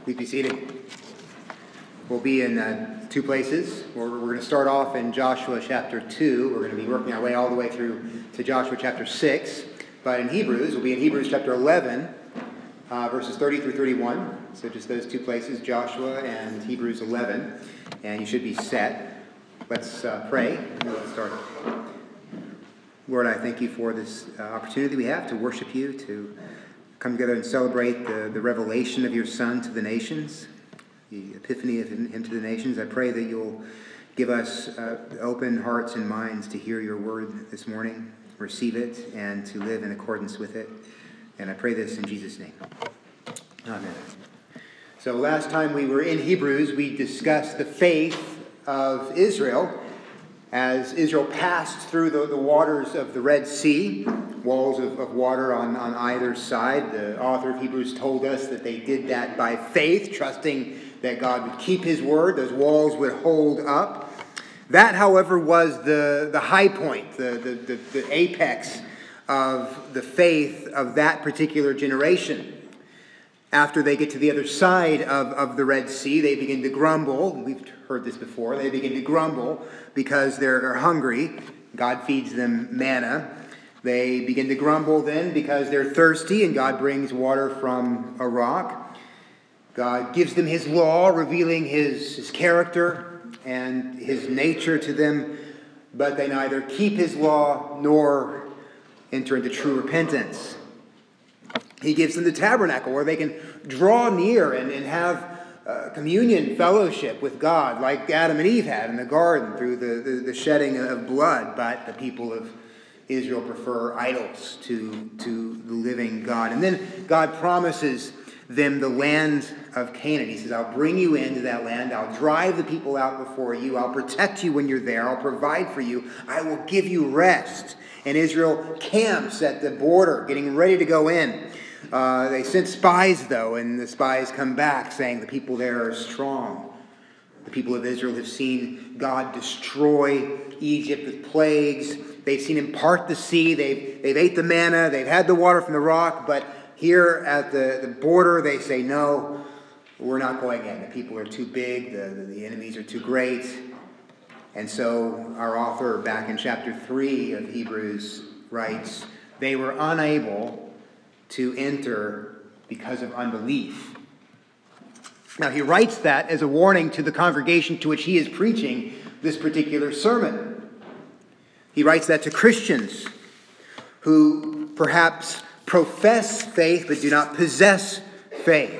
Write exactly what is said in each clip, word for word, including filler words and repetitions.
Please be seated. We'll be in uh, two places. We're, we're going to start off in Joshua chapter two. We're going to be working our way all the way through to Joshua chapter six. But in Hebrews, we'll be in Hebrews chapter eleven, uh, verses thirty through thirty-one. So just those two places, Joshua and Hebrews eleven. And you should be set. Let's uh, pray and we'll start. Lord, I thank you for this uh, opportunity we have to worship you, to come together and celebrate the, the revelation of your Son to the nations, the epiphany of him, him to the nations. I pray that you'll give us uh, open hearts and minds to hear your word this morning, receive it, and to live in accordance with it. And I pray this in Jesus' name. Amen. So last time we were in Hebrews, we discussed the faith of Israel as Israel passed through the, the waters of the Red Sea, walls of, of water on, on either side. The author of Hebrews told us that they did that by faith, trusting that God would keep his word, those walls would hold up. That, however, was the, the high point, the, the, the, the apex of the faith of that particular generation. After they get to the other side of, of the Red Sea, they begin to grumble. We've heard this before. They begin to grumble because they're hungry. God feeds them manna. They begin to grumble then because they're thirsty, and God brings water from a rock. God gives them his law, revealing his, his character and his nature to them, but they neither keep his law nor enter into true repentance. He gives them the tabernacle where they can draw near and, and have uh, communion, fellowship with God, like Adam and Eve had in the garden through the, the, the shedding of blood. But the people of Israel prefer idols to, to the living God. And then God promises them the land of Canaan. He says, I'll bring you into that land. I'll drive the people out before you. I'll protect you when you're there. I'll provide for you. I will give you rest. And Israel camps at the border, getting ready to go in. Uh, they sent spies, though, and the spies come back saying the people there are strong. The people of Israel have seen God destroy Egypt with plagues. They've seen him part the sea. They've, they've ate the manna. They've had the water from the rock. But here at the, the border, they say, no, we're not going in. The people are too big. The, the, the enemies are too great. And so our author back in chapter three of Hebrews writes, they were unable to enter because of unbelief. Now he writes that as a warning to the congregation to which he is preaching this particular sermon. He writes that to Christians who perhaps profess faith but do not possess faith.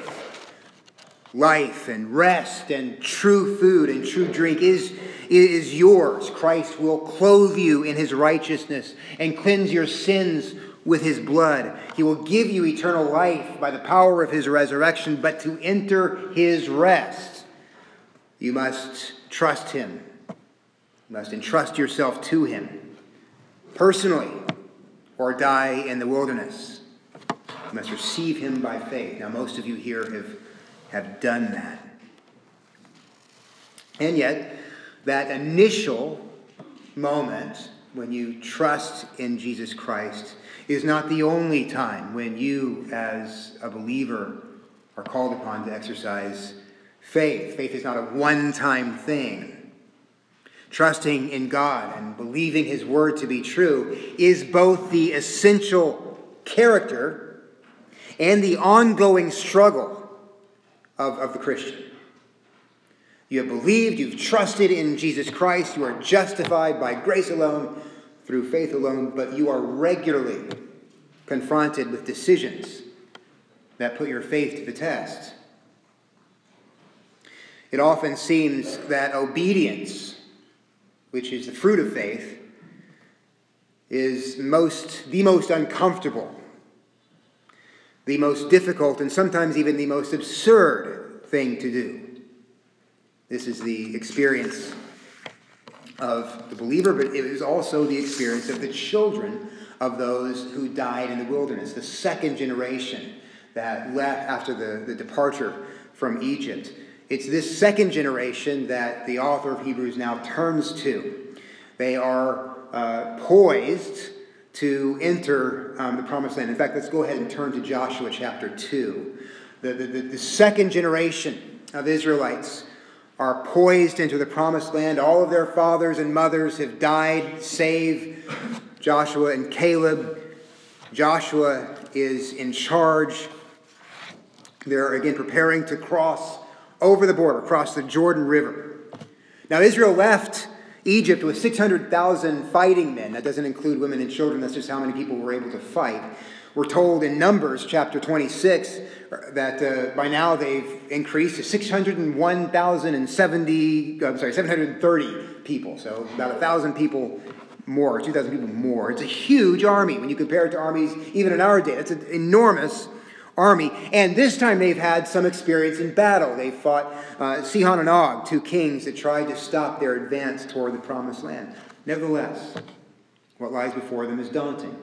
Life and rest and true food and true drink is, is yours. Christ will clothe you in his righteousness and cleanse your sins with his blood. He will give you eternal life by the power of his resurrection, but to enter his rest, you must trust him. You must entrust yourself to him personally or die in the wilderness. You must receive him by faith. Now, most of you here have, have done that. And yet, that initial moment when you trust in Jesus Christ is not the only time when you, as a believer, are called upon to exercise faith. Faith is not a one-time thing. Trusting in God and believing his word to be true is both the essential character and the ongoing struggle of, of the Christian. You have believed, you've trusted in Jesus Christ, you are justified by grace alone, through faith alone, but you are regularly confronted with decisions that put your faith to the test. It often seems that obedience, which is the fruit of faith, is most the most uncomfortable, the most difficult, and sometimes even the most absurd thing to do. This is the experience of the believer, but it is also the experience of the children of those who died in the wilderness, the second generation that left after the, the departure from Egypt. It's this second generation that the author of Hebrews now turns to. They are uh, poised to enter um, the promised land. In fact, let's go ahead and turn to Joshua chapter two. The, the, the, the second generation of Israelites are poised into the promised land. All of their fathers and mothers have died, save Joshua and Caleb. Joshua is in charge. They're again preparing to cross over the border, across the Jordan River. Now Israel left Egypt with six hundred thousand fighting men. That doesn't include women and children. That's just how many people were able to fight. We're told in Numbers chapter twenty-six that uh, by now they've increased to six hundred one thousand seventy, I'm sorry, seven hundred thirty people. So about one thousand people more, two thousand people more. It's a huge army when you compare it to armies even in our day. It's an enormous army. And this time they've had some experience in battle. They fought uh, Sihon and Og, two kings that tried to stop their advance toward the promised land. Nevertheless, what lies before them is daunting.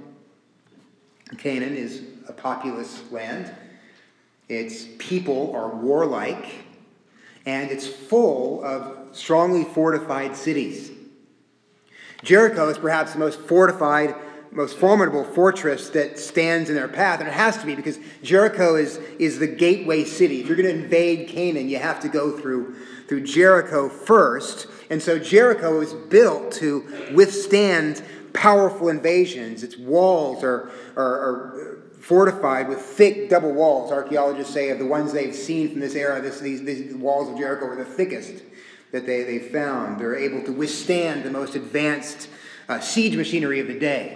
Canaan is a populous land. Its people are warlike, and it's full of strongly fortified cities. Jericho is perhaps the most fortified, most formidable fortress that stands in their path, and it has to be because Jericho is, is the gateway city. If you're going to invade Canaan, you have to go through, through Jericho first. And so Jericho is built to withstand powerful invasions. Its walls are, are, are fortified with thick double walls. Archaeologists say of the ones they've seen from this era, this, these, these walls of Jericho are the thickest that they, they found. They're able to withstand the most advanced uh, siege machinery of the day.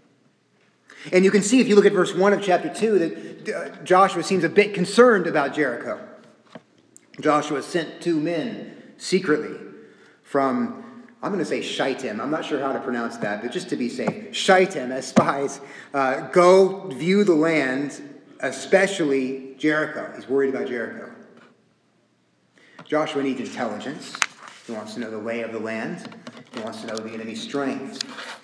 And you can see if you look at verse one of chapter two that uh, Joshua seems a bit concerned about Jericho. Joshua sent two men secretly from, I'm going to say Shittim. I'm not sure how to pronounce that, but just to be safe, Shittim as spies. Uh, go view the land, especially Jericho. He's worried about Jericho. Joshua needs intelligence. He wants to know the lay of the land. He wants to know the enemy's strength.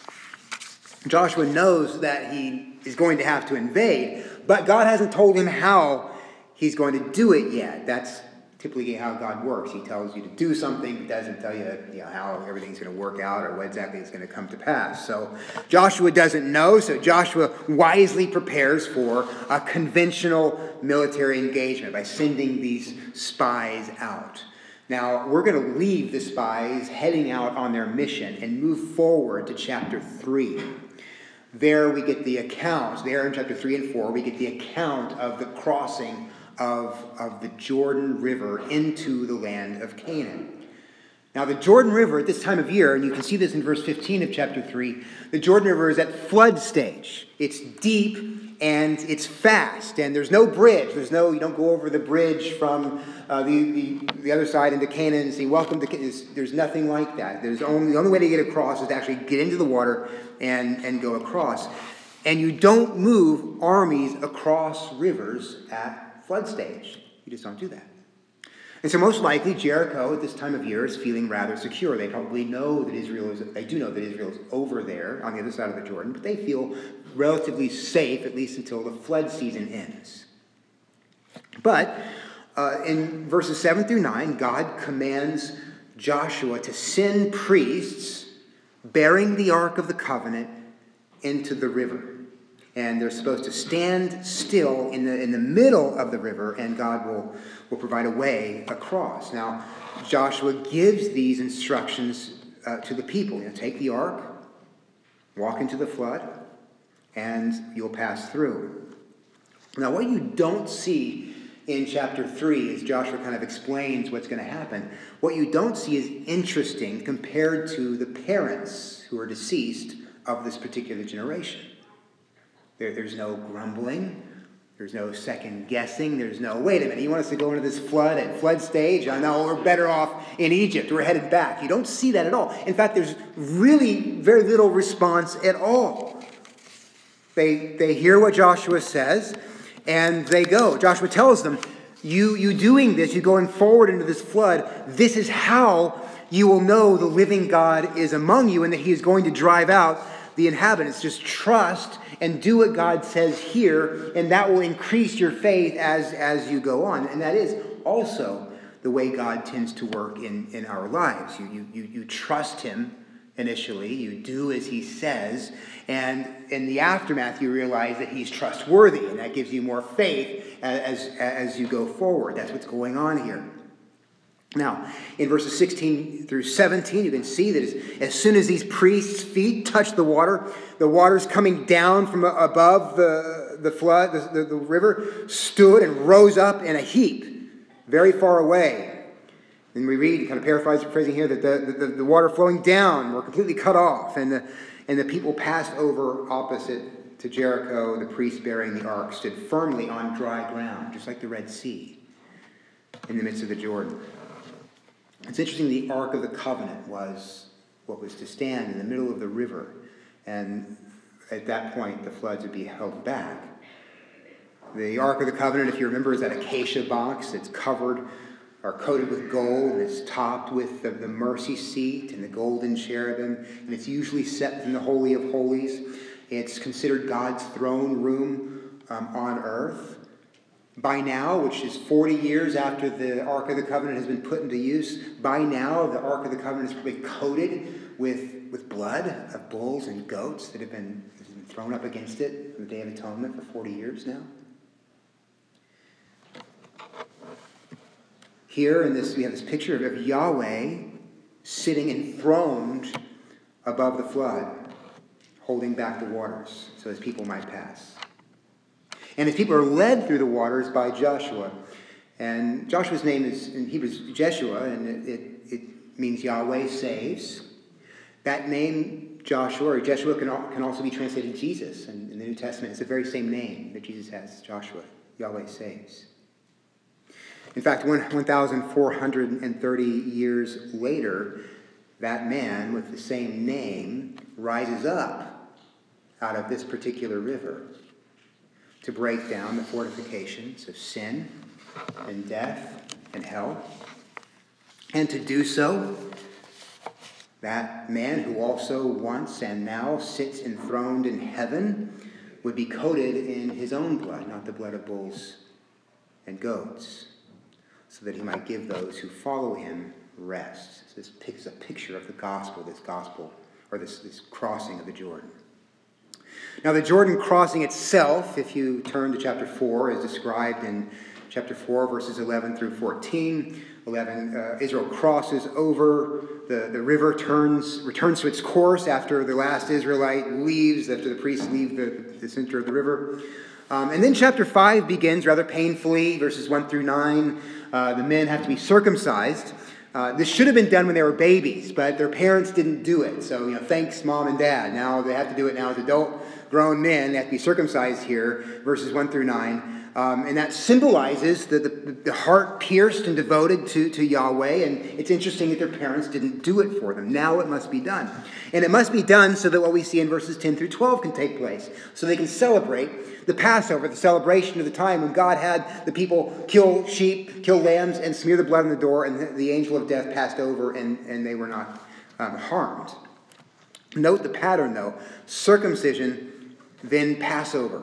Joshua knows that he is going to have to invade, but God hasn't told him how he's going to do it yet. That's typically how God works. He tells you to do something, but doesn't tell you, you know, how everything's going to work out or what exactly is going to come to pass. So Joshua doesn't know, so Joshua wisely prepares for a conventional military engagement by sending these spies out. Now, we're going to leave the spies heading out on their mission and move forward to chapter three. There we get the account, there in chapter three and four, we get the account of the crossing of, of the Jordan River into the land of Canaan. Now the Jordan River at this time of year, and you can see this in verse fifteen of chapter three, the Jordan River is at flood stage. It's deep and it's fast, and there's no bridge. There's no, you don't go over the bridge from uh, the, the, the other side into Canaan and say, welcome to Canaan. There's nothing like that. There's only, the only way to get across is to actually get into the water and, and go across. And you don't move armies across rivers at flood stage. You just don't do that. And so most likely Jericho at this time of year is feeling rather secure. They probably know that Israel is, they do know that Israel is over there on the other side of the Jordan, but they feel relatively safe at least until the flood season ends. But uh, in verses seven through nine, God commands Joshua to send priests bearing the Ark of the Covenant into the river. And they're supposed to stand still in the in the middle of the river, and God will, will provide a way across. Now, Joshua gives these instructions uh, to the people. You know, take the ark, walk into the flood, and you'll pass through. Now, what you don't see in chapter three, as Joshua kind of explains what's going to happen, what you don't see is interesting compared to the parents who are deceased of this particular generation. There, there's no grumbling. There's no second guessing. There's no, wait a minute, you want us to go into this flood at flood stage? I know, we're better off in Egypt. We're headed back. You don't see that at all. In fact, there's really very little response at all. They, they hear what Joshua says, and they go. Joshua tells them, you, you doing this, you going forward into this flood, this is how you will know the living God is among you and that he is going to drive out the inhabitants. Just trust and do what God says here, and that will increase your faith as, as you go on. And that is also the way God tends to work in, in our lives. You, you, you, you trust him initially. You do as he says. And in the aftermath, you realize that he's trustworthy, and that gives you more faith as, as, as you go forward. That's what's going on here. Now, in verses sixteen through seventeen, you can see that as, as soon as these priests' feet touch the water, the waters coming down from above the, the flood, the, the, the river, stood and rose up in a heap, very far away. And we read, kind of paraphrasing here, that the, the, the water flowing down were completely cut off, and the, and the people passed over opposite to Jericho. The priests bearing the ark stood firmly on dry ground, just like the Red Sea, in the midst of the Jordan. It's interesting, the Ark of the Covenant was what was to stand in the middle of the river, and at that point the floods would be held back. The Ark of the Covenant, if you remember, is that acacia box that's covered or coated with gold, and it's topped with the, the mercy seat and the golden cherubim, and it's usually set in the Holy of Holies. It's considered God's throne room um, on earth. By now, which is forty years after the Ark of the Covenant has been put into use, by now the Ark of the Covenant is probably coated with, with blood of bulls and goats that have been, that have been thrown up against it on the Day of Atonement for forty years now. Here in this, we have this picture of Yahweh sitting enthroned above the flood, holding back the waters so his people might pass. And his people are led through the waters by Joshua. And Joshua's name is, in Hebrew, is Jeshua, and it, it, it means Yahweh saves. That name, Joshua, or Jeshua, can, can also be translated Jesus. And in the New Testament, it's the very same name that Jesus has, Joshua. Yahweh saves. In fact, one thousand four hundred thirty years later, that man with the same name rises up out of this particular river to break down the fortifications of sin and death and hell. And to do so, that man who also once and now sits enthroned in heaven would be coated in his own blood, not the blood of bulls and goats, so that he might give those who follow him rest. So this is a picture of the gospel, this gospel, or this, this crossing of the Jordan. Now, the Jordan crossing itself, if you turn to chapter four, is described in chapter four, verses eleven through fourteen. eleven, uh, Israel crosses over, the, the river turns, returns to its course after the last Israelite leaves, after the priests leave the, the center of the river. Um, and then chapter five begins rather painfully, verses one through nine. Uh, the men have to be circumcised. Uh, this should have been done when they were babies, but their parents didn't do it. So, you know, thanks, mom and dad. Now they have to do it now as adult grown men. They have to be circumcised here, verses one through nine. Um, and that symbolizes the, the, the heart pierced and devoted to, to Yahweh. And it's interesting that their parents didn't do it for them. Now it must be done. And it must be done so that what we see in verses ten through twelve can take place. So they can celebrate the Passover, the celebration of the time when God had the people kill sheep, kill lambs, and smear the blood on the door, and the, the angel of death passed over, and, and they were not um, harmed. Note the pattern, though. Circumcision, then Passover.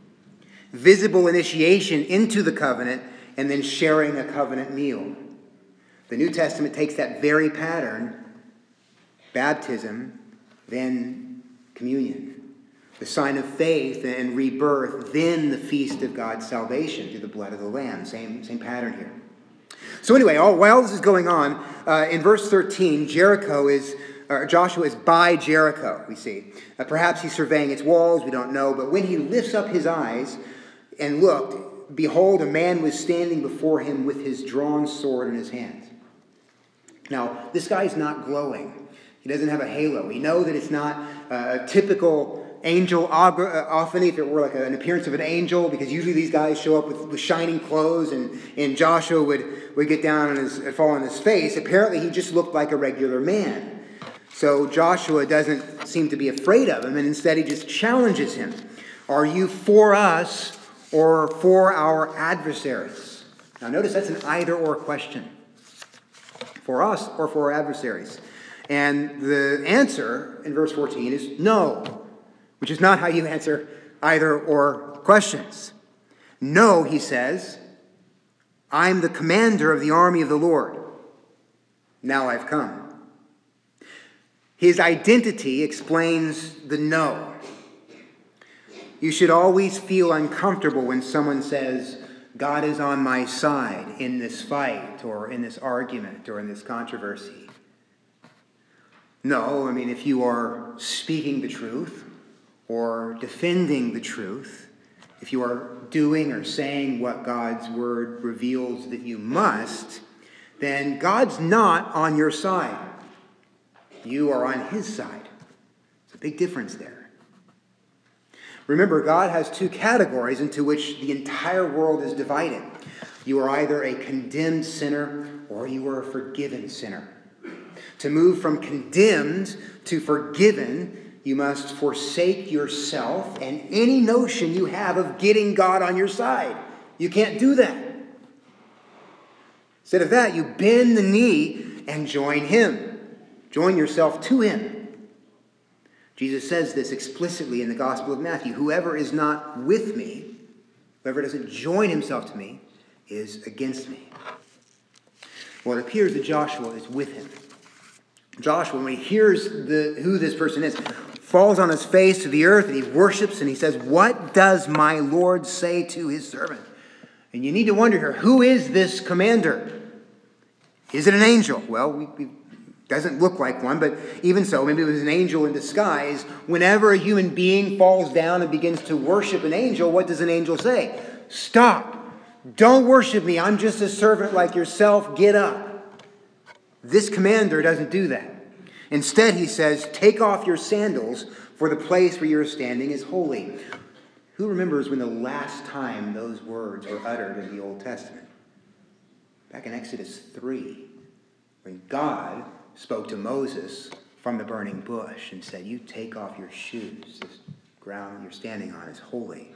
Visible initiation into the covenant, and then sharing a covenant meal. The New Testament takes that very pattern, baptism, then communion. The sign of faith and rebirth, then the feast of God's salvation through the blood of the Lamb. Same, same pattern here. So anyway, all, while this is going on, uh, in verse thirteen, Jericho is, or Joshua is by Jericho, we see. Uh, perhaps he's surveying its walls, we don't know. But when he lifts up his eyes and looked, behold, a man was standing before him with his drawn sword in his hand. Now, this guy's not glowing. He doesn't have a halo. We know that it's not uh, a typical angel often, if it were like an appearance of an angel, because usually these guys show up with, with shining clothes, and, and Joshua would, would get down on his, fall on his face. Apparently he just looked like a regular man. So Joshua doesn't seem to be afraid of him, and instead he just challenges him. Are you for us or for our adversaries? Now notice that's an either or question. For us or for our adversaries? And the answer in verse fourteen is no. Which is not how you answer either or questions. No, he says, I'm the commander of the army of the Lord. Now I've come. His identity explains the no. You should always feel uncomfortable when someone says, God is on my side in this fight or in this argument or in this controversy. No, I mean, if you are speaking the truth or defending the truth, if you are doing or saying what God's word reveals that you must, then God's not on your side. You are on his side. It's a big difference there. Remember, God has two categories into which the entire world is divided. You are either a condemned sinner or you are a forgiven sinner. To move from condemned to forgiven, you must forsake yourself and any notion you have of getting God on your side. You can't do that. Instead of that, you bend the knee and join him. Join yourself to him. Jesus says this explicitly in the Gospel of Matthew. Whoever is not with me, whoever doesn't join himself to me, is against me. Well, it appears that Joshua is with him. Joshua, when he hears the, who this person is, falls on his face to the earth and he worships and he says, what does my Lord say to his servant? And you need to wonder here, who is this commander? Is it an angel? Well, we, we doesn't look like one, but even so, maybe it was an angel in disguise. Whenever a human being falls down and begins to worship an angel, what does an angel say? Stop. Don't worship me. I'm just a servant like yourself. Get up. This commander doesn't do that. Instead, he says, take off your sandals, for the place where you're standing is holy. Who remembers when the last time those words were uttered in the Old Testament? Back in Exodus three, when God spoke to Moses from the burning bush and said, you take off your shoes. This ground you're standing on is holy.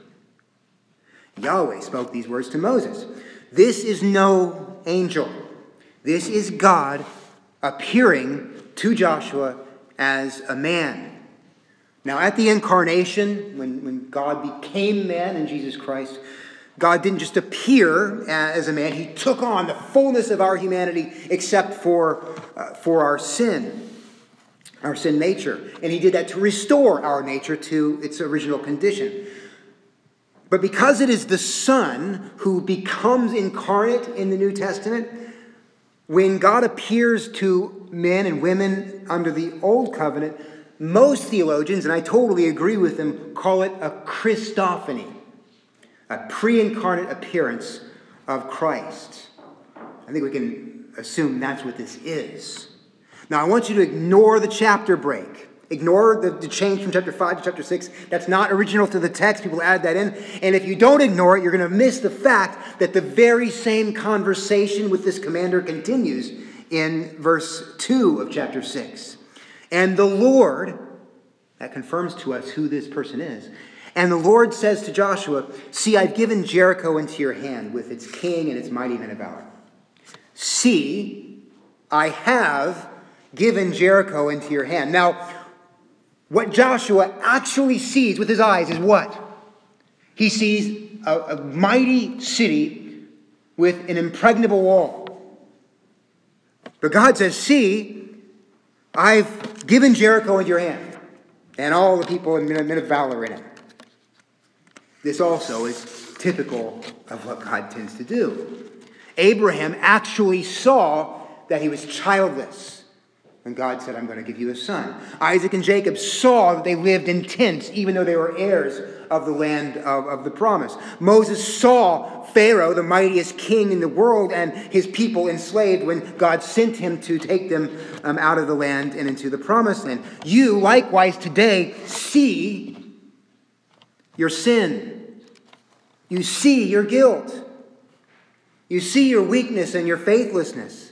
Yahweh spoke these words to Moses. This is no angel. This is God appearing to Joshua as a man. Now, at the incarnation, when, when God became man in Jesus Christ, God didn't just appear as a man. He took on the fullness of our humanity except for, uh, for our sin, our sin nature. And he did that to restore our nature to its original condition. But because it is the Son who becomes incarnate in the New Testament, when God appears to men and women under the Old Covenant, most theologians, and I totally agree with them, call it a Christophany. A pre-incarnate appearance of Christ. I think we can assume that's what this is. Now, I want you to ignore the chapter break. Ignore the, the change from chapter five to chapter six. That's not original to the text. People add that in. And if you don't ignore it, you're going to miss the fact that the very same conversation with this commander continues in verse two of chapter six. And the Lord, that confirms to us who this person is, and the Lord says to Joshua, see, I've given Jericho into your hand with its king and its mighty men of valor. See, I have given Jericho into your hand. Now, what Joshua actually sees with his eyes is what? He sees a, a mighty city with an impregnable wall. But God says, see, I've given Jericho into your hand and all the people and men of valor in it. This also is typical of what God tends to do. Abraham actually saw that he was childless when God said, I'm going to give you a son. Isaac and Jacob saw that they lived in tents, even though they were heirs of the land of, of the promise. Moses saw Pharaoh, the mightiest king in the world, and his people enslaved when God sent him to take them um, out of the land and into the promised land. You, likewise, today see your sin. You see your guilt. You see your weakness and your faithlessness.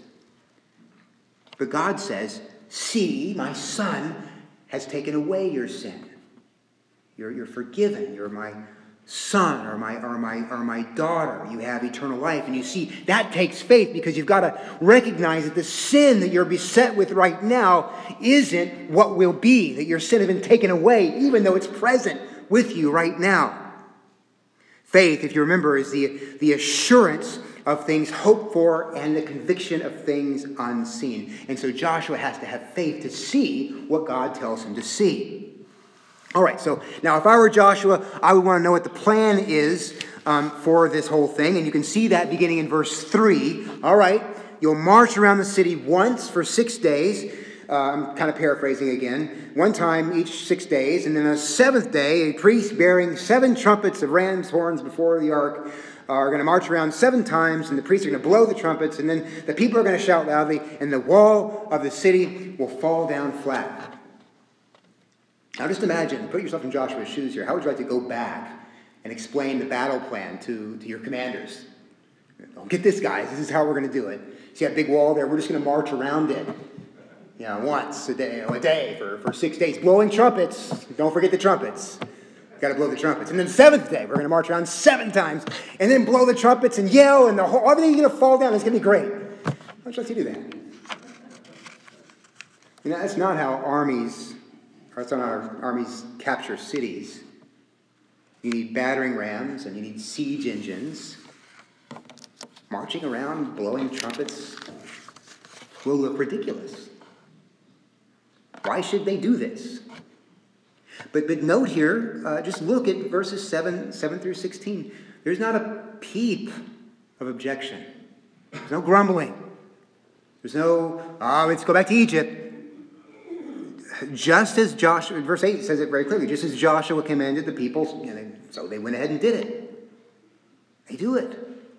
But God says, see, my son has taken away your sin. You're, you're forgiven. You're my son or my, or, my, or my daughter. You have eternal life. And you see, that takes faith because you've got to recognize that the sin that you're beset with right now isn't what will be, that your sin has been taken away, even though it's present with you right now. Faith, if you remember, is the, the assurance of things hoped for and the conviction of things unseen. And so Joshua has to have faith to see what God tells him to see. All right, so now if I were Joshua, I would want to know what the plan is um, for this whole thing. And you can see that beginning in verse three. All right, you'll march around the city once for six days. Uh, I'm kind of paraphrasing again. One time each six days. And then on the seventh day, a priest bearing seven trumpets of ram's horns before the ark are going to march around seven times, and the priests are going to blow the trumpets, and then the people are going to shout loudly, and the wall of the city will fall down flat. Now just imagine, put yourself in Joshua's shoes here. How would you like to go back and explain the battle plan to, to your commanders? Oh, get this, guys. This is how we're going to do it. See that big wall there? We're just going to march around it. You know, once a day, a day for, for six days. Blowing trumpets. Don't forget the trumpets. Got to blow the trumpets. And then the seventh day, we're going to march around seven times and then blow the trumpets and yell, and the whole, everything's going to fall down. It's going to be great. Why don't you like to do that? You know, that's not how armies, or that's not how armies capture cities. You need battering rams and you need siege engines. Marching around, blowing trumpets will look ridiculous. Why should they do this? But but note here, uh, just look at verses seven, seven through sixteen. There's not a peep of objection. There's no grumbling. There's no, oh, let's go back to Egypt. Just as Joshua, verse eight says it very clearly, just as Joshua commanded the people, you know, so they went ahead and did it. They do it.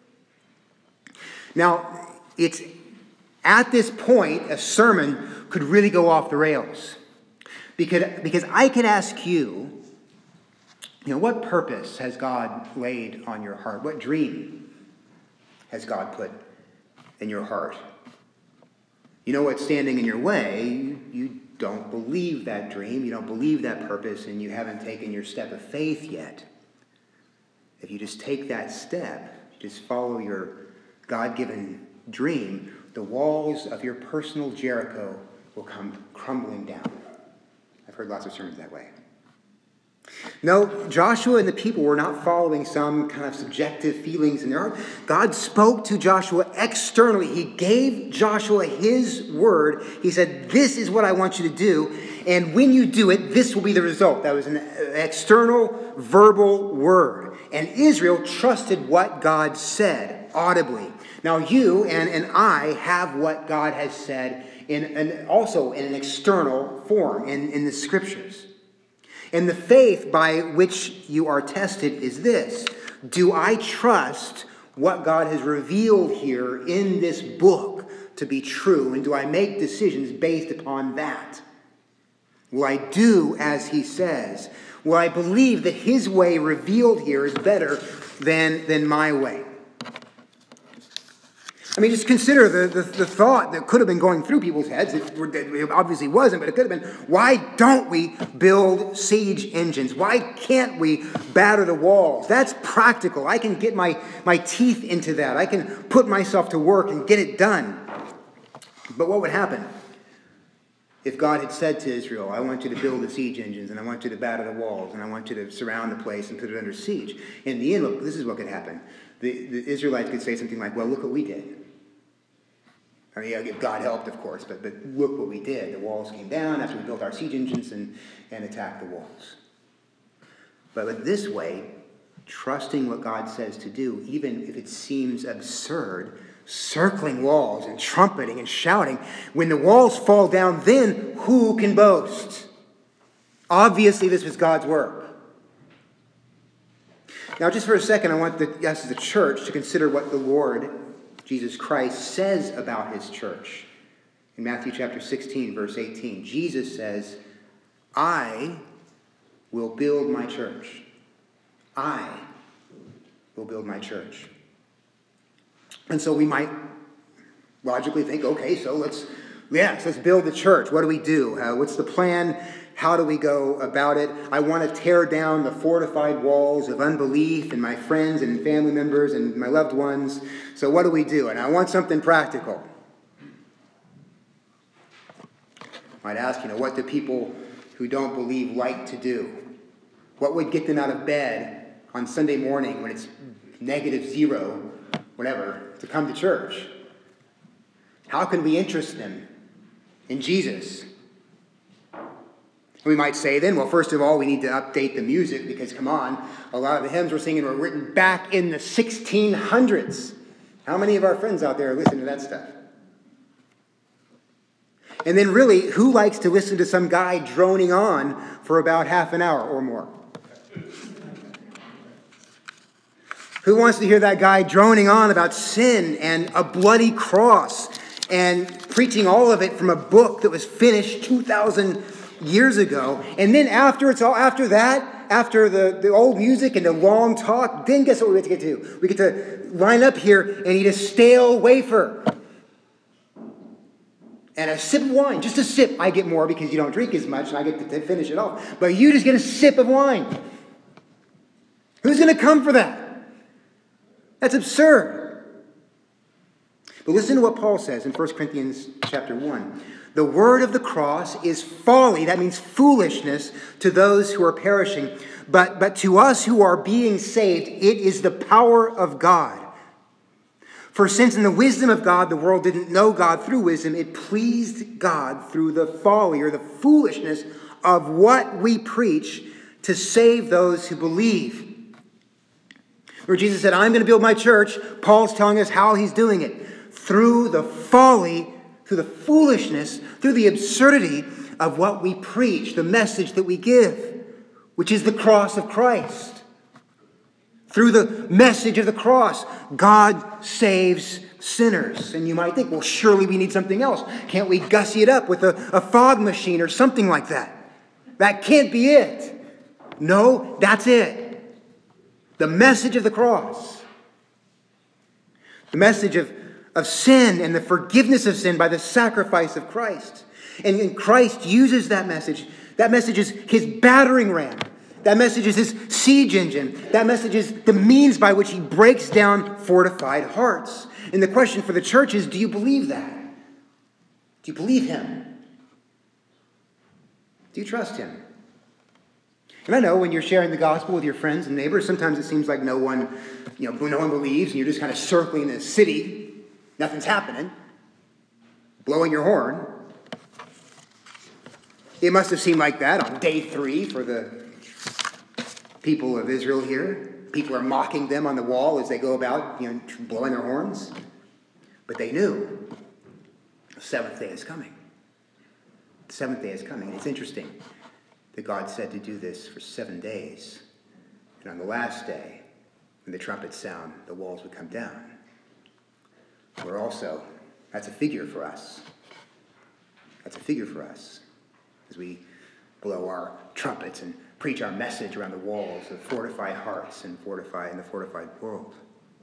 Now, it's at this point, a sermon could really go off the rails. Because, because I could ask you, you know, what purpose has God laid on your heart? What dream has God put in your heart? You know what's standing in your way? You, you don't believe that dream. You don't believe that purpose, and you haven't taken your step of faith yet. If you just take that step, just follow your God-given dream, the walls of your personal Jericho will come crumbling down. I've heard lots of sermons that way. No, Joshua and the people were not following some kind of subjective feelings in their heart. God spoke to Joshua externally. He gave Joshua his word. He said, this is what I want you to do. And when you do it, this will be the result. That was an external verbal word. And Israel trusted what God said audibly. Now you and, and I have what God has said in, and also in an external form in, in the scriptures. And the faith by which you are tested is this. Do I trust what God has revealed here in this book to be true? And do I make decisions based upon that? Will I do as he says? Will I believe that his way revealed here is better than, than my way? I mean, just consider the, the, the thought that could have been going through people's heads. It, it obviously wasn't, but it could have been, why don't we build siege engines? Why can't we batter the walls? That's practical. I can get my, my teeth into that. I can put myself to work and get it done. But what would happen if God had said to Israel, I want you to build the siege engines, and I want you to batter the walls, and I want you to surround the place and put it under siege? In the end, look, this is what could happen. The, the Israelites could say something like, well, look what we did. I mean, if God helped, of course, but, but look what we did. The walls came down after we built our siege engines and, and attacked the walls. But, but this way, trusting what God says to do, even if it seems absurd, circling walls and trumpeting and shouting, when the walls fall down, then who can boast? Obviously, this was God's work. Now, just for a second, I want the, us as a church to consider what the Lord Jesus Christ says about his church. In Matthew chapter sixteen, verse eighteen, Jesus says, I will build my church. I will build my church. And so we might logically think, okay, so let's, yes, let's build the church. What do we do? Uh, what's the plan? How do we go about it? I want to tear down the fortified walls of unbelief in my friends and family members and my loved ones. So what do we do? And I want something practical. I might ask, you know, what do people who don't believe like to do? What would get them out of bed on Sunday morning when it's negative zero whatever, to come to church? How can we interest them in Jesus? We might say then, well, first of all, we need to update the music because, come on, a lot of the hymns we're singing were written back in the sixteen hundreds. How many of our friends out there listen to that stuff? And then really, who likes to listen to some guy droning on for about half an hour or more? Who wants to hear that guy droning on about sin and a bloody cross and preaching all of it from a book that was finished two thousand years ago? And then after it's all after that, after the, the old music and the long talk, then guess what we get to get to? We get to line up here and eat a stale wafer and a sip of wine. Just a sip. I get more because you don't drink as much and I get to, to finish it off. But you just get a sip of wine. Who's going to come for that? That's absurd. But listen to what Paul says in First Corinthians chapter one. The word of the cross is folly, that means foolishness, to those who are perishing. But, but to us who are being saved, it is the power of God. For since in the wisdom of God, the world didn't know God through wisdom, it pleased God through the folly or the foolishness of what we preach to save those who believe. Where Jesus said, I'm going to build my church, Paul's telling us how he's doing it. Through the folly, through the foolishness, through the absurdity of what we preach, the message that we give, which is the cross of Christ. Through the message of the cross, God saves sinners. And you might think, well, surely we need something else. Can't we gussy it up with a, a fog machine or something like that? That can't be it. No, that's it. The message of the cross. The message of, of sin and the forgiveness of sin by the sacrifice of Christ. And, and Christ uses that message. That message is his battering ram. That message is his siege engine. That message is the means by which he breaks down fortified hearts. And the question for the church is, do you believe that? Do you believe him? Do you trust him? And I know when you're sharing the gospel with your friends and neighbors, sometimes it seems like no one, you know, no one believes, and you're just kind of circling the city. Nothing's happening. Blowing your horn. It must have seemed like that on day three for the people of Israel here. People are mocking them on the wall as they go about, you know, blowing their horns. But they knew the seventh day is coming. The seventh day is coming. And it's interesting that God said to do this for seven days. And on the last day, when the trumpets sound, the walls would come down. We're also, that's a figure for us. That's a figure for us as we blow our trumpets and preach our message around the walls of fortified hearts and fortify in the fortified world.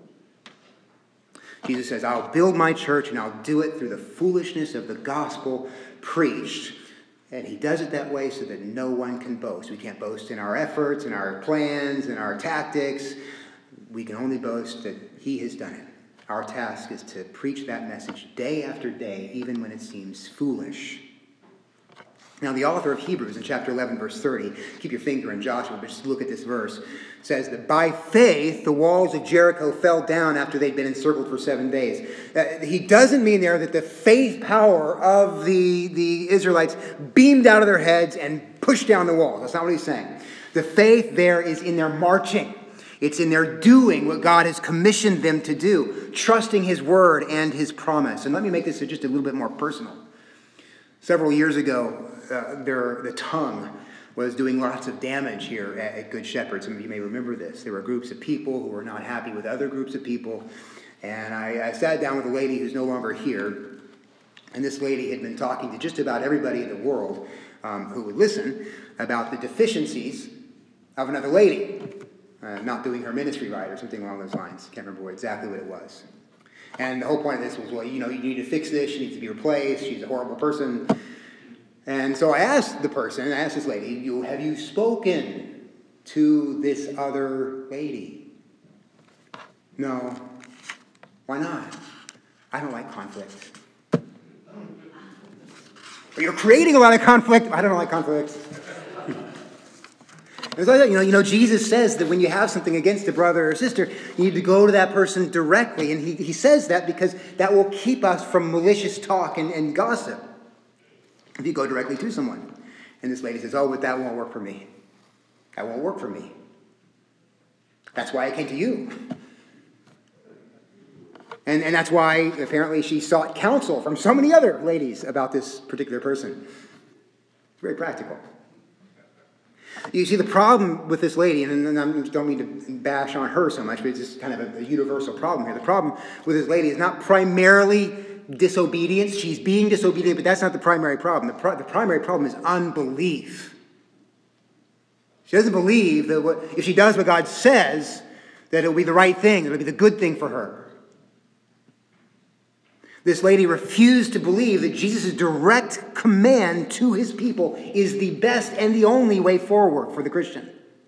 Jesus says, I'll build my church and I'll do it through the foolishness of the gospel preached. And he does it that way so that no one can boast. We can't boast in our efforts, in our plans, in our tactics. We can only boast that he has done it. Our task is to preach that message day after day, even when it seems foolish. Now, the author of Hebrews in chapter eleven, verse thirty, keep your finger in Joshua, but just look at this verse, says that by faith, the walls of Jericho fell down after they'd been encircled for seven days. Uh, he doesn't mean there that the faith power of the, the Israelites beamed out of their heads and pushed down the walls. That's not what he's saying. The faith there is in their marching. It's in their doing what God has commissioned them to do, trusting his word and his promise. And let me make this just a little bit more personal. Several years ago, uh, their, the tongue was doing lots of damage here at, at Good Shepherd. Some of you may remember this. There were groups of people who were not happy with other groups of people. And I, I sat down with a lady who's no longer here. And this lady had been talking to just about everybody in the world um, who would listen about the deficiencies of another lady. Uh, not doing her ministry right or something along those lines. Can't remember what, exactly what it was. And the whole point of this was, well, you know, you need to fix this. She needs to be replaced. She's a horrible person. And so I asked the person, I asked this lady, you, have you spoken to this other lady? No. Why not? I don't like conflict. But you're creating a lot of conflict. I don't like conflict. And It's like that. You know, you know, Jesus says that when you have something against a brother or sister, you need to go to that person directly. And he, he says that because that will keep us from malicious talk and, and gossip. If you go directly to someone. And this lady says, oh, but that won't work for me. That won't work for me. That's why I came to you. And, and that's why apparently she sought counsel from so many other ladies about this particular person. It's very practical. You see, the problem with this lady, and I don't mean to bash on her so much, but it's just kind of a, a universal problem here. The problem with this lady is not primarily disobedience. She's being disobedient, but that's not the primary problem. The, pro- the primary problem is unbelief. She doesn't believe that what, if she does what God says, that it will be the right thing, it will be the good thing for her. This lady refused to believe that Jesus' direct command to his people is the best and the only way forward for the Christian.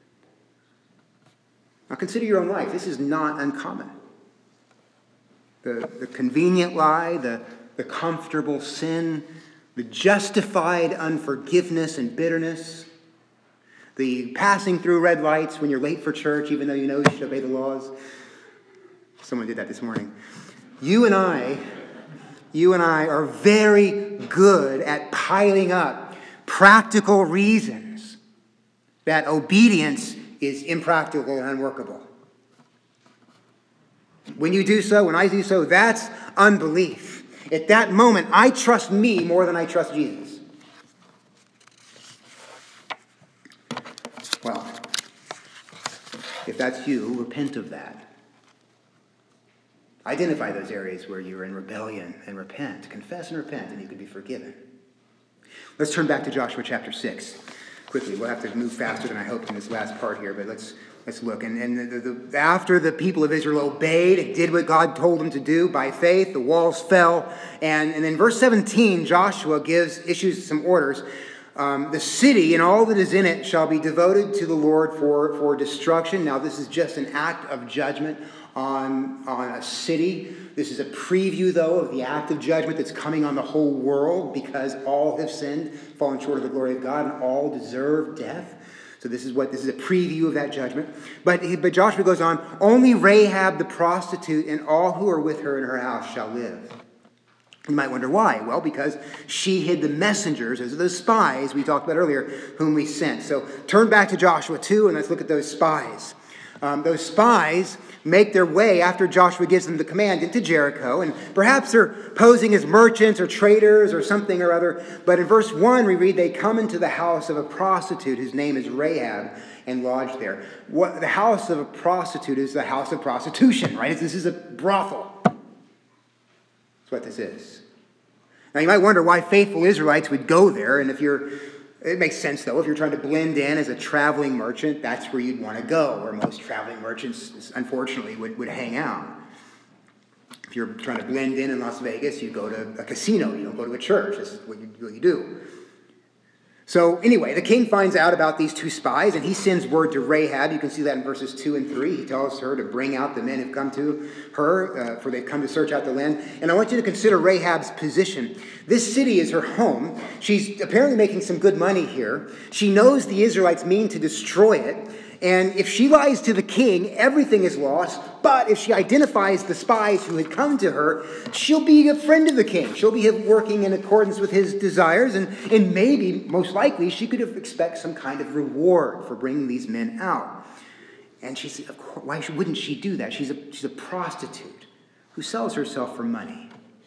Now consider your own life. This is not uncommon. The, the convenient lie, the, the comfortable sin, the justified unforgiveness and bitterness, the passing through red lights when you're late for church even though you know you should obey the laws. Someone did that this morning. You and I... You and I are very good at piling up practical reasons that obedience is impractical and unworkable. When you do so, when I do so, that's unbelief. At that moment, I trust me more than I trust Jesus. Well, if that's you, repent of that. Identify those areas where you're in rebellion and repent. Confess and repent, and you can be forgiven. Let's turn back to Joshua chapter six. Quickly, we'll have to move faster than I hoped in this last part here, but let's let's look. And, and the, the, after the people of Israel obeyed and did what God told them to do by faith, the walls fell. And, and in verse seventeen, Joshua gives issues some orders. Um, the city and all that is in it shall be devoted to the Lord for, for destruction. Now, this is just an act of judgment on, on a city. This is a preview, though, of the act of judgment that's coming on the whole world because all have sinned, fallen short of the glory of God, and all deserve death. So this is what this is a preview of that judgment. But, but Joshua goes on, only Rahab the prostitute and all who are with her in her house shall live. You might wonder why. Well, because she hid the messengers, those are those spies we talked about earlier, whom we sent. So turn back to Joshua two and let's look at those spies. Um, those spies make their way after Joshua gives them the command into Jericho. And perhaps they're posing as merchants or traders or something or other. But in verse one, we read, they come into the house of a prostitute whose name is Rahab and lodge there. What, the house of a prostitute is the house of prostitution, right? This is a brothel. That's what this is. Now, you might wonder why faithful Israelites would go there. And if you're, it makes sense, though. If you're trying to blend in as a traveling merchant, that's where you'd want to go, where most traveling merchants, unfortunately, would, would hang out. If you're trying to blend in in Las Vegas, you go to a casino. You don't go to a church. This is what you, what you do. So anyway, the king finds out about these two spies, and he sends word to Rahab. You can see that in verses two and three. He tells her to bring out the men who've come to her, uh, for they've come to search out the land. And I want you to consider Rahab's position. This city is her home. She's apparently making some good money here. She knows the Israelites mean to destroy it. And if she lies to the king, everything is lost. But if she identifies the spies who had come to her, she'll be a friend of the king. She'll be working in accordance with his desires. And, and maybe, most likely, she could expect some kind of reward for bringing these men out. And she said, of course, why wouldn't she do that? She's a, she's a prostitute who sells herself for money.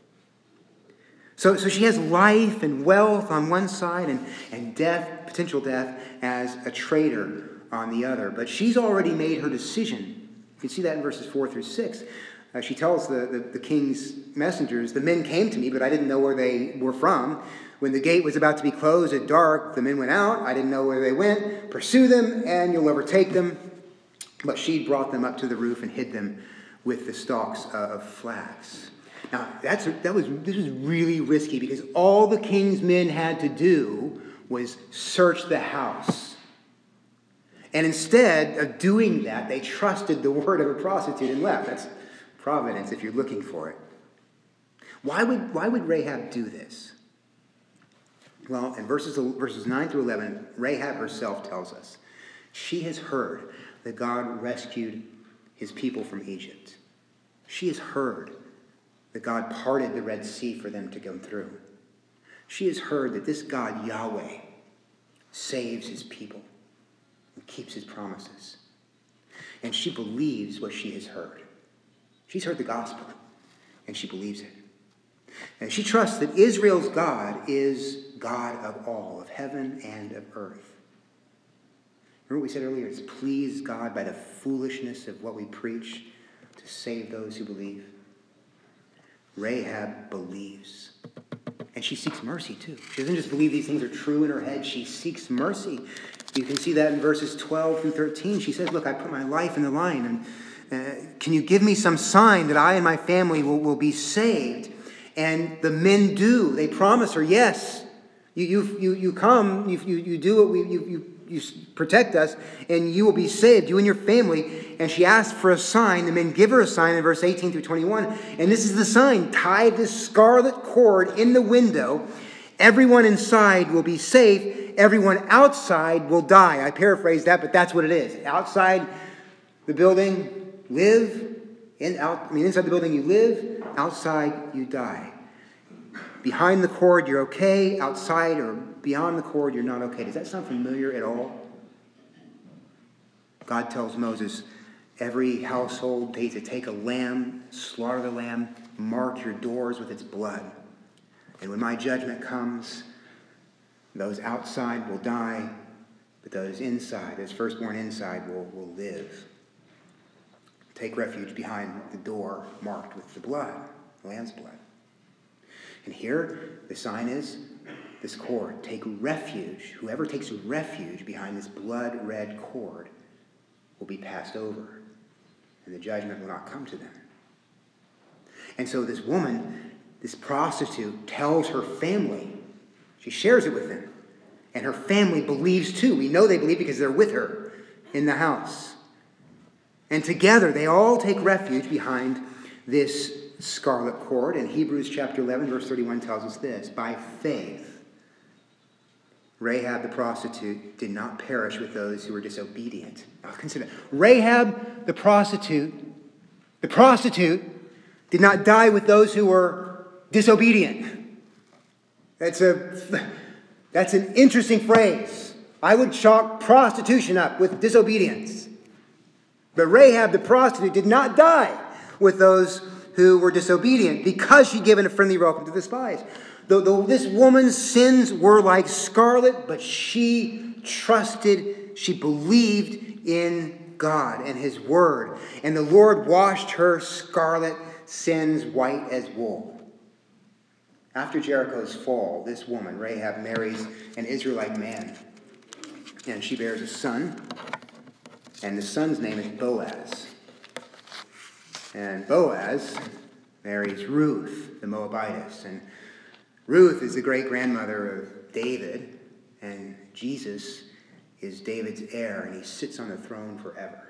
So, so she has life and wealth on one side and, and death, potential death, as a traitor on the other. But she's already made her decision. You can see that in verses four through six. Uh, she tells the, the, the king's messengers, the men came to me, but I didn't know where they were from. When the gate was about to be closed at dark, the men went out. I didn't know where they went. Pursue them, and you'll overtake them. But she brought them up to the roof and hid them with the stalks of flax. Now, that's that was this was really risky because all the king's men had to do was search the house. And instead of doing that, they trusted the word of a prostitute and left. That's providence if you're looking for it. Why would, why would Rahab do this? Well, in verses, verses nine through eleven, Rahab herself tells us. She has heard that God rescued his people from Egypt. She has heard that God parted the Red Sea for them to go through. She has heard that this God, Yahweh, saves his people and keeps his promises. And she believes what she has heard. She's heard the gospel, and she believes it. And she trusts that Israel's God is God of all, of heaven and of earth. Remember what we said earlier? It's pleased God by the foolishness of what we preach to save those who believe. Rahab believes. And she seeks mercy too. She doesn't just believe these things are true in her head. She seeks mercy. You can see that in verses twelve through thirteen. She says, look, I put my life in the line. And uh, can you give me some sign that I and my family will, will be saved? And the men do. They promise her, yes, you you you, you come, you, you, you do what we, you, you, you protect us, and you will be saved, you and your family. And she asked for a sign. The men give her a sign in verse eighteen through twenty-one. And this is the sign. Tie this scarlet cord in the window. Everyone inside will be safe. Everyone outside will die. I paraphrase that, but that's what it is. Outside the building, live. In, out, I mean, inside the building you live. Outside you die. Behind the cord you're okay. Outside or beyond the cord you're not okay. Does that sound familiar at all? God tells Moses, every household they to take a lamb, slaughter the lamb, mark your doors with its blood. And when my judgment comes, those outside will die, but those inside, those firstborn inside, will, will live. Take refuge behind the door marked with the blood, the lamb's blood. And here, the sign is this cord. Take refuge. Whoever takes refuge behind this blood-red cord will be passed over, and the judgment will not come to them. And so this woman, this prostitute, tells her family. She shares it with them. And her family believes too. We know they believe because they're with her in the house. And together they all take refuge behind this scarlet cord. And Hebrews chapter eleven, verse thirty-one tells us this. By faith, Rahab the prostitute did not perish with those who were disobedient. Now consider, Rahab the prostitute, the prostitute did not die with those who were disobedient. That's a that's an interesting phrase. I would chalk prostitution up with disobedience. But Rahab the prostitute did not die with those who were disobedient because she'd given a friendly welcome to the spies. Though, though this woman's sins were like scarlet, but she trusted, she believed in God and his word. And the Lord washed her scarlet sins white as wool. After Jericho's fall, this woman, Rahab, marries an Israelite man. And she bears a son. And the son's name is Boaz. And Boaz marries Ruth, the Moabitess. And Ruth is the great-grandmother of David. And Jesus is David's heir. And he sits on the throne forever.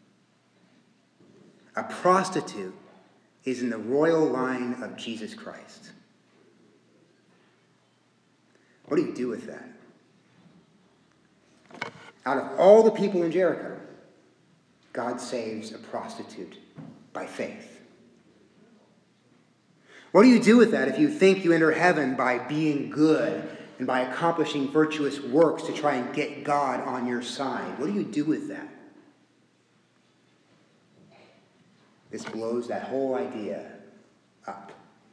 A prostitute is in the royal line of Jesus Christ. What do you do with that? Out of all the people in Jericho, God saves a prostitute by faith. What do you do with that if you think you enter heaven by being good and by accomplishing virtuous works to try and get God on your side? What do you do with that? This blows that whole idea up.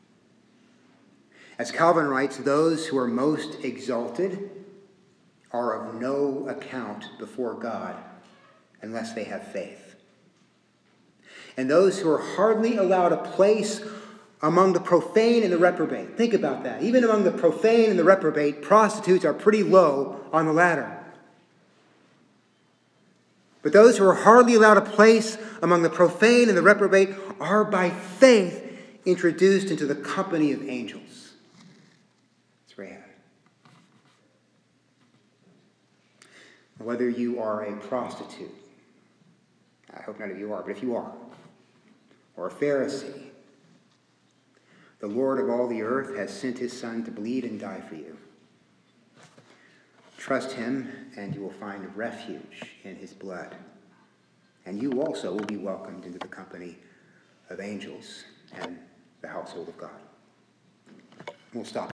As Calvin writes, those who are most exalted are of no account before God unless they have faith. And those who are hardly allowed a place among the profane and the reprobate. Think about that. Even among the profane and the reprobate, prostitutes are pretty low on the ladder. But those who are hardly allowed a place among the profane and the reprobate are by faith introduced into the company of angels. It's Rahab. Whether you are a prostitute, I hope none of you are, but if you are, or a Pharisee, the Lord of all the earth has sent his Son to bleed and die for you. Trust him, and you will find refuge in his blood. And you also will be welcomed into the company of angels and the household of God. We'll stop.